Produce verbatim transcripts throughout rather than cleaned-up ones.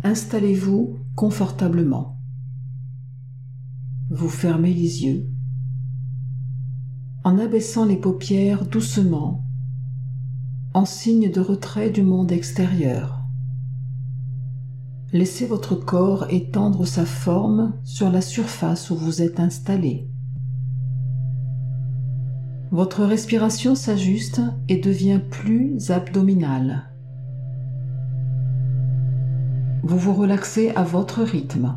Installez-vous confortablement. Vous fermez les yeux. En abaissant les paupières doucement, en signe de retrait du monde extérieur. Laissez votre corps étendre sa forme sur la surface où vous êtes installé. Votre respiration s'ajuste et devient plus abdominale. Vous vous relaxez à votre rythme.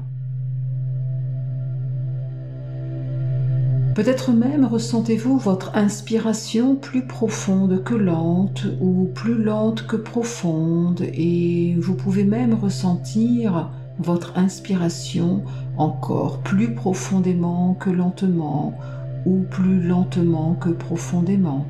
Peut-être même ressentez-vous votre inspiration plus profonde que lente ou plus lente que profonde, et vous pouvez même ressentir votre inspiration encore plus profondément que lentement ou plus lentement que profondément.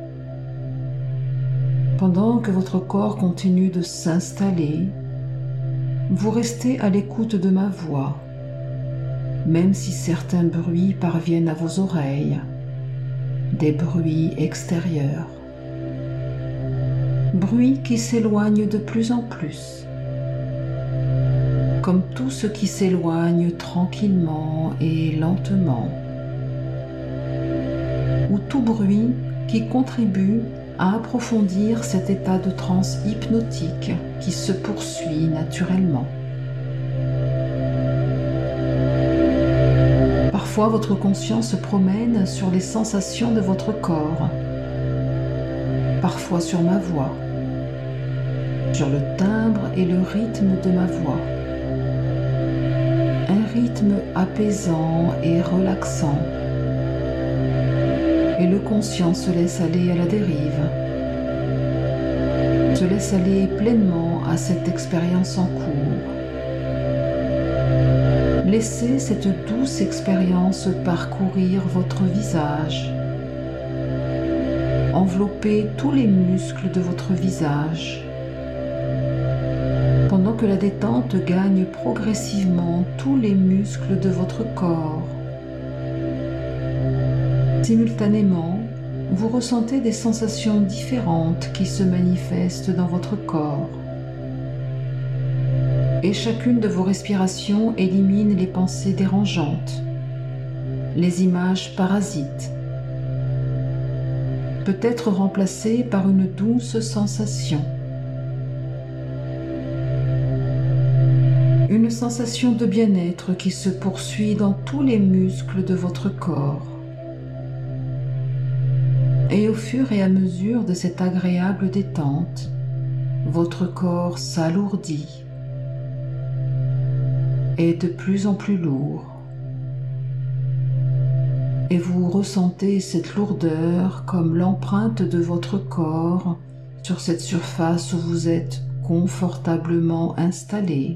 Pendant que votre corps continue de s'installer, vous restez à l'écoute de ma voix, même si certains bruits parviennent à vos oreilles, des bruits extérieurs, bruits qui s'éloignent de plus en plus, comme tout ce qui s'éloigne tranquillement et lentement, ou tout bruit qui contribue à approfondir cet état de transe hypnotique qui se poursuit naturellement. Parfois, votre conscience se promène sur les sensations de votre corps, parfois sur ma voix, sur le timbre et le rythme de ma voix. Un rythme apaisant et relaxant. Et le conscient se laisse aller à la dérive, se laisse aller pleinement à cette expérience en cours. Laissez cette douce expérience parcourir votre visage, envelopper tous les muscles de votre visage, pendant que la détente gagne progressivement tous les muscles de votre corps. Simultanément, vous ressentez des sensations différentes qui se manifestent dans votre corps. Et chacune de vos respirations élimine les pensées dérangeantes, les images parasites, peut être remplacées par une douce sensation. Une sensation de bien-être qui se poursuit dans tous les muscles de votre corps. Et au fur et à mesure de cette agréable détente, votre corps s'alourdit, est de plus en plus lourd, et vous ressentez cette lourdeur comme l'empreinte de votre corps sur cette surface où vous êtes confortablement installé.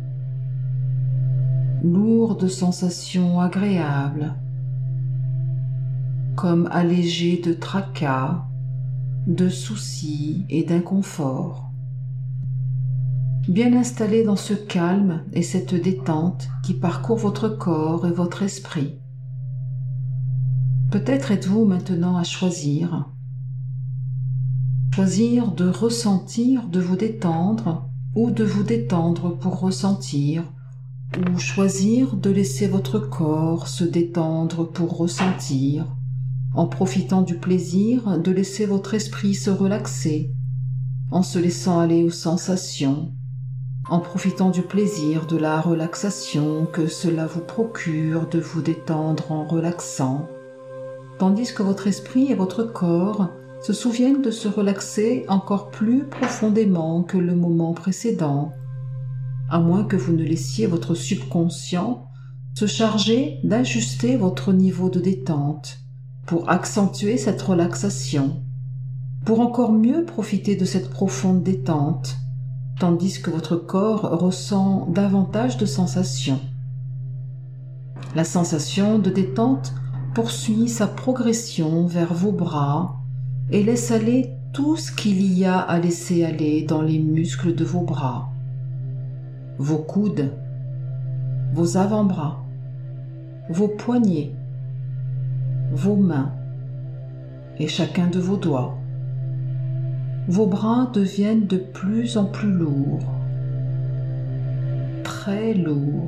Lourde sensation agréable, comme allégé de tracas, de soucis et d'inconfort. Bien installé dans ce calme et cette détente qui parcourt votre corps et votre esprit. Peut-être êtes-vous maintenant à choisir. Choisir de ressentir, de vous détendre, ou de vous détendre pour ressentir, ou choisir de laisser votre corps se détendre pour ressentir, en profitant du plaisir de laisser votre esprit se relaxer, en se laissant aller aux sensations, en profitant du plaisir de la relaxation que cela vous procure de vous détendre en relaxant, tandis que votre esprit et votre corps se souviennent de se relaxer encore plus profondément que le moment précédent, à moins que vous ne laissiez votre subconscient se charger d'ajuster votre niveau de détente pour accentuer cette relaxation, pour encore mieux profiter de cette profonde détente, tandis que votre corps ressent davantage de sensations. La sensation de détente poursuit sa progression vers vos bras et laisse aller tout ce qu'il y a à laisser aller dans les muscles de vos bras, vos coudes, vos avant-bras, vos poignets, vos mains et chacun de vos doigts. Vos bras deviennent de plus en plus lourds. très lourd.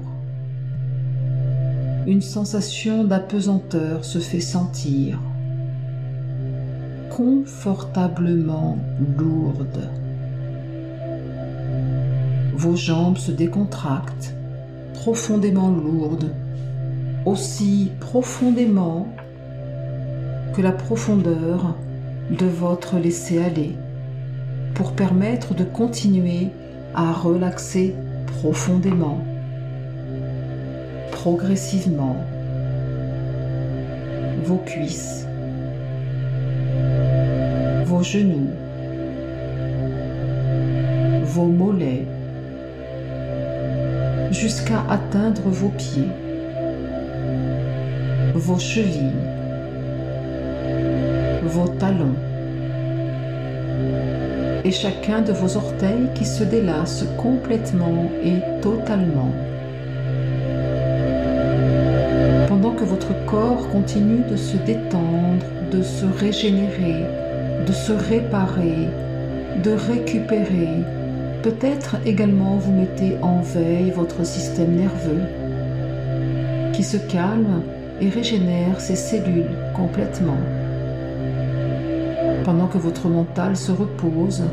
Une sensation d'apesanteur se fait sentir, confortablement lourde. Vos jambes se décontractent, profondément lourdes, aussi profondément que la profondeur de votre laisser-aller, pour permettre de continuer à relaxer profondément, progressivement, vos cuisses, vos genoux, vos mollets, jusqu'à atteindre vos pieds, vos chevilles, vos talons, et chacun de vos orteils qui se délasse complètement et totalement. Pendant que votre corps continue de se détendre, de se régénérer, de se réparer, de récupérer, peut-être également vous mettez en veille votre système nerveux qui se calme et régénère ses cellules complètement. Pendant que votre mental se repose,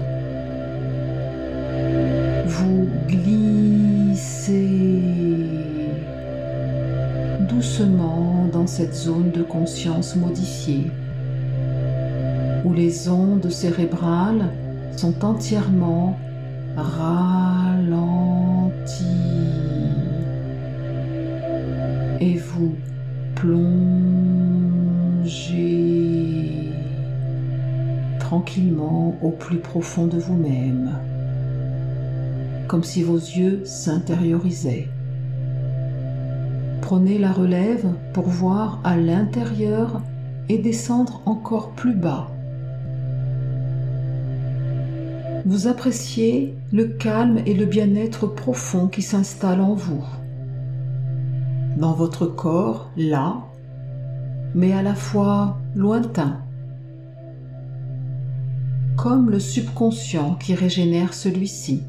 vous glissez doucement dans cette zone de conscience modifiée, où les ondes cérébrales sont entièrement ralenties et vous plongez tranquillement au plus profond de vous-même, comme si vos yeux s'intériorisaient. Prenez la relève pour voir à l'intérieur et descendre encore plus bas. Vous appréciez le calme et le bien-être profond qui s'installe en vous, dans votre corps, là, mais à la fois lointain, comme le subconscient qui régénère celui-ci.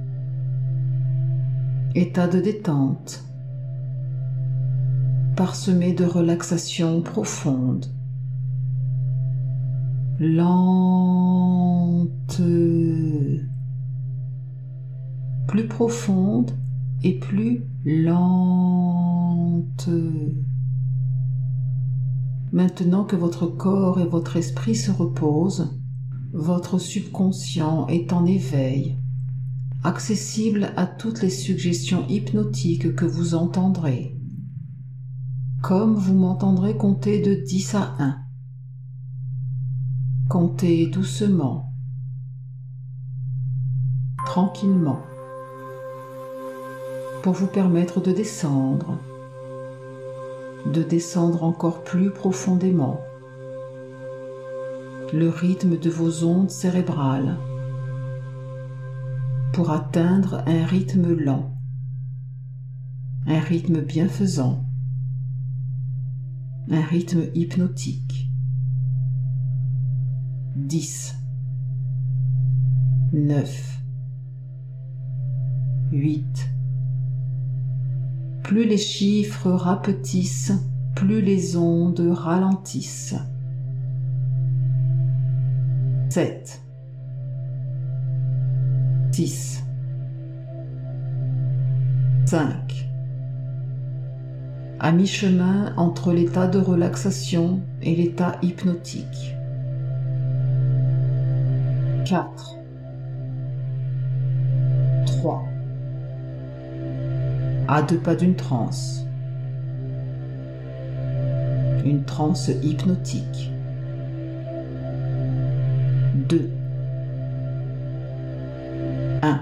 État de détente, parsemé de relaxation profonde, lente, plus profonde et plus lente. Maintenant que votre corps et votre esprit se reposent, votre subconscient est en éveil, accessible à toutes les suggestions hypnotiques que vous entendrez, comme vous m'entendrez compter de dix à un. Comptez doucement, tranquillement, pour vous permettre de descendre, de descendre encore plus profondément, le rythme de vos ondes cérébrales, pour atteindre un rythme lent, un rythme bienfaisant, un rythme hypnotique. dix, neuf, huit. Plus les chiffres rapetissent, plus les ondes ralentissent. sept, six, cinq. À mi-chemin entre l'état de relaxation et l'état hypnotique. quatre, trois. À deux pas d'une transe. Une transe hypnotique. deux, un.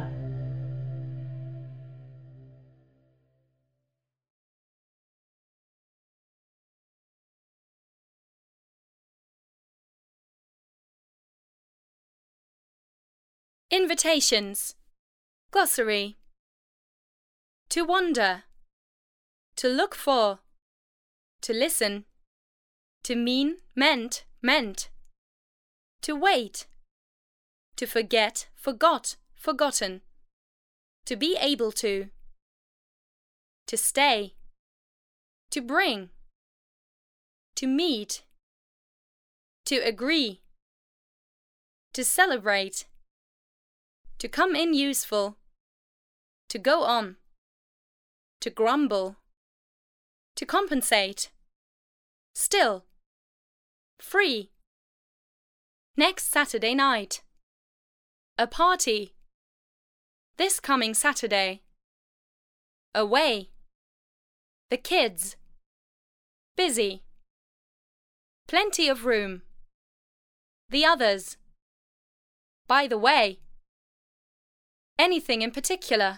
Invitations. Glossary. To wonder. To look for. To listen. To mean, meant, meant. To wait. To forget, forgot, forgotten. To be able to. to stay, to bring, to meet, to agree, to celebrate, to come in useful, to go on, to grumble, to compensate, still, free, next Saturday night, a party, this coming Saturday, away, the kids, busy, plenty of room, the others, by the way, anything in particular,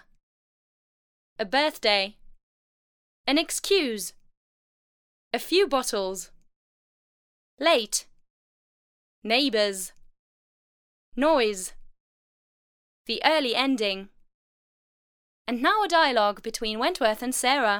a birthday, an excuse, a few bottles, late, neighbours, noise, the early ending, and now a dialogue between Wentworth and Sarah.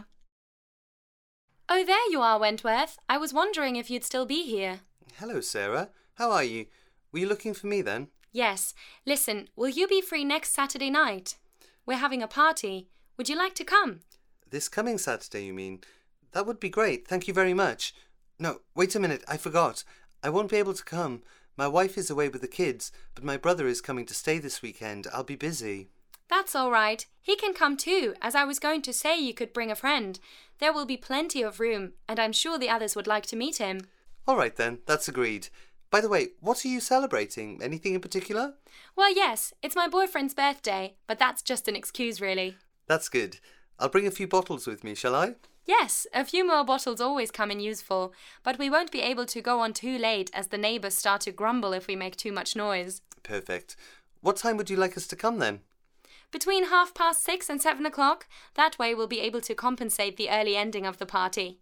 Oh, there you are, Wentworth. I was wondering if you'd still be here. Hello, Sarah. How are you? Were you looking for me then? Yes. Listen, will you be free next Saturday night? We're having a party. Would you like to come? This coming Saturday, you mean? That would be great. Thank you very much. No, wait a minute. I forgot. I won't be able to come. My wife is away with the kids, but my brother is coming to stay this weekend. I'll be busy. That's all right. He can come too, as I was going to say you could bring a friend. There will be plenty of room, and I'm sure the others would like to meet him. All right then, that's agreed. By the way, what are you celebrating? Anything in particular? Well, yes, it's my boyfriend's birthday, but that's just an excuse, really. That's good. I'll bring a few bottles with me, shall I? Yes, a few more bottles always come in useful, but we won't be able to go on too late as the neighbours start to grumble if we make too much noise. Perfect. What time would you like us to come then? Between half past six and seven o'clock. That way we'll be able to compensate the early ending of the party.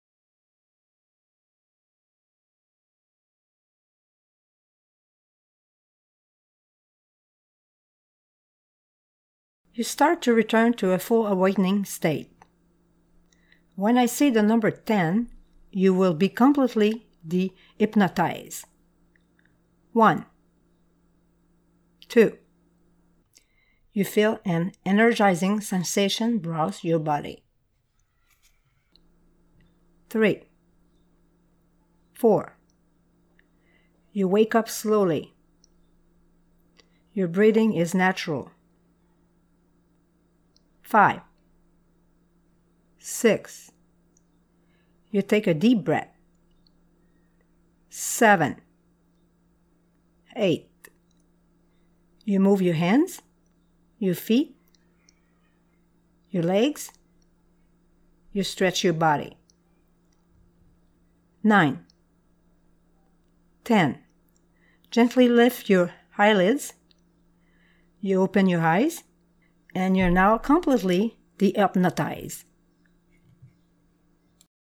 You start to return to a full awakening state. When I say the number ten, you will be completely de-hypnotized. One. Two. You feel an energizing sensation browse your body. Three. Four. You wake up slowly. Your breathing is natural. Five. Six. You take a deep breath. Seven. Eight. You move your hands, your feet, your legs. You stretch your body. Nine. Ten. Gently lift your eyelids. You open your eyes, and you're now completely de-hypnotized.